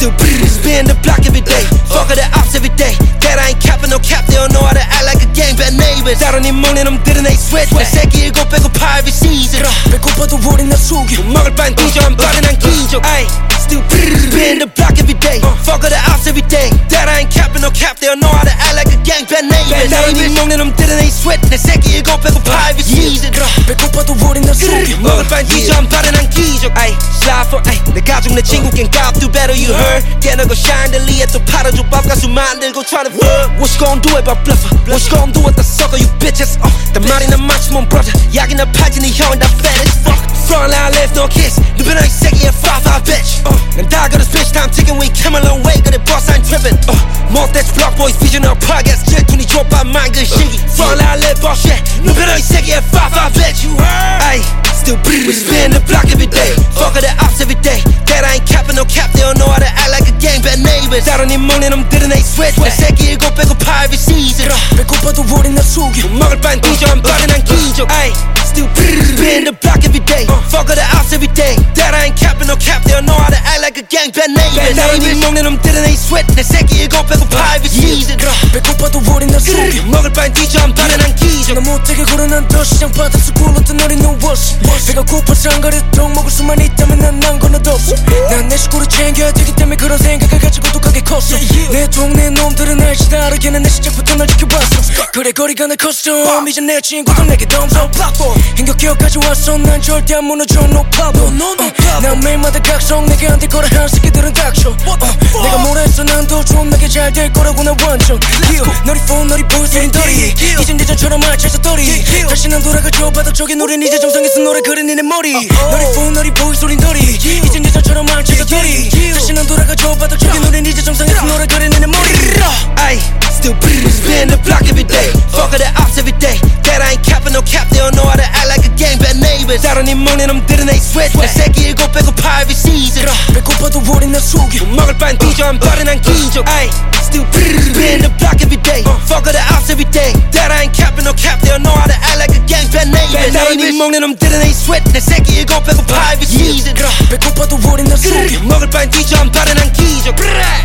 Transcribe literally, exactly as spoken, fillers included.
still spin the block every day. Fuck the ops every day. That I ain't capping no cap. They don't know how to act like a gang. Bad neighbors. 다른 이 먹는 놈들은 they sweat. 내 새끼 일곱 배고파 every season. 배고파도 우린 나 속여. 먹을 반 뒤져 한 발은 난 기적. Ay, still spin the block every day. Fuck the ops every day. That I ain't capping no cap. They don't know how to act like a gang. Bad neighbors. 다른 이 먹는 놈들은 they sweat. 내 새끼 일곱 배고파 every season. 배고파도 우린 나 속여. 먹을 반 뒤져 한 발은 난 기적. Ay, slide for ay. 내 가족 내 친구 gang got do better you heard. 깨너고 샹들리에 또 팔아줘 밥 가수 만들고 tryna fuck. What you gon' do about bluffer? What you gon' do with the sucker you bitches? Uh, 다 말이 난 맞지 몸 brother. 약이나 팔지 네 형은 다 fat as fuck. Front line left no kiss. 누구나 이 새끼야 five five bitch. Uh, 난 다 그런 bitch time ticking we came a long way. 그래 boss I'm trippin'. Uh, more that's block boys vision of progress. 질투니 좁아 mind 그 시기. Front line left boss shit. 누구나 이 새끼야 five five bitch. You heard? Ay, still we spin the block every day. Fuck the ops every day. That I ain't capping no cap. They don't know how to act like a gang. Bad neighbors. 다른 이 먹는 놈들은 they sweat. 내 새끼 일곱 배고파 every season. 배고파도 우린 나 속여. 먹을 반 뒤져 한 발은 난 기적. Ay, still spin the block every day. Fuck the ops every day. That I ain't capping no cap. They don't know how to act like a gang. Bad neighbors. 다른 이 먹는 놈들은 they sweat. 내 새끼 일곱 배고파 every season. 배고파도 우린 나 속여. 먹을 반 뒤져 한 발은 난 기적. 나 못되게 걸어 난 더 시장 바닥에서 굴렀던 어린 no was. 배가 고파서 안 가려도 먹을 수만 있다면 난 난 건너도 없어. 난 내 식구를 챙겨야 되기 때문에 그런 생각을 가지고 독하게 컸어. 내 동네 놈들은 알지 다르게는 내 시작부터 날 지켜봤어. 그래 거리가 내 커스텀. 이제 내 친구들 내게 덤서 힘겹게까지 왔어. 난 절대 안 무너져 no problem. uh, 난 매일마다 각성 내게 안 될 거라 한 새끼들은 닥쳐. uh, 내가 뭘 했어 난 더 좋은 내게 잘 될 거라고 난 완전 너리 폰 너리 보이 소린 더리. 이젠 예전처럼 말차서 더리. 다시 난 돌아가줘 바닥쪽에 노래는 이제 정상에서 노래 그린 니네 머리. 너리 폰 너리 보이 소린 더리. 이젠 예전처럼 말차서 더리. 다시 난 돌아가줘 바닥쪽에 노래는 이제 정상에서 노래 그린 니네 머리. Ay, still spin the block every day. Fuck the ops every day. That I ain't capping no cap. They don't know how to act like a gang. Bad neighbors. 다른 이 먹는 놈들은 they sweat. 내 새끼 일곱 배고파 every season. 배고파도 우린 나 속여. 먹을 반 뒤져 한 발은 난 기적. Ay, still spin the block every day. Fuck the ops every day. That I ain't capping no cap. They don't know how to act like a gang. Bad neighbors. 다른 이 먹는 놈들은 they sweat. 내 새끼 일곱 배고파 every season. 배고파도 우린 나 속여. 먹을 반 뒤져 한 발은 난 기적.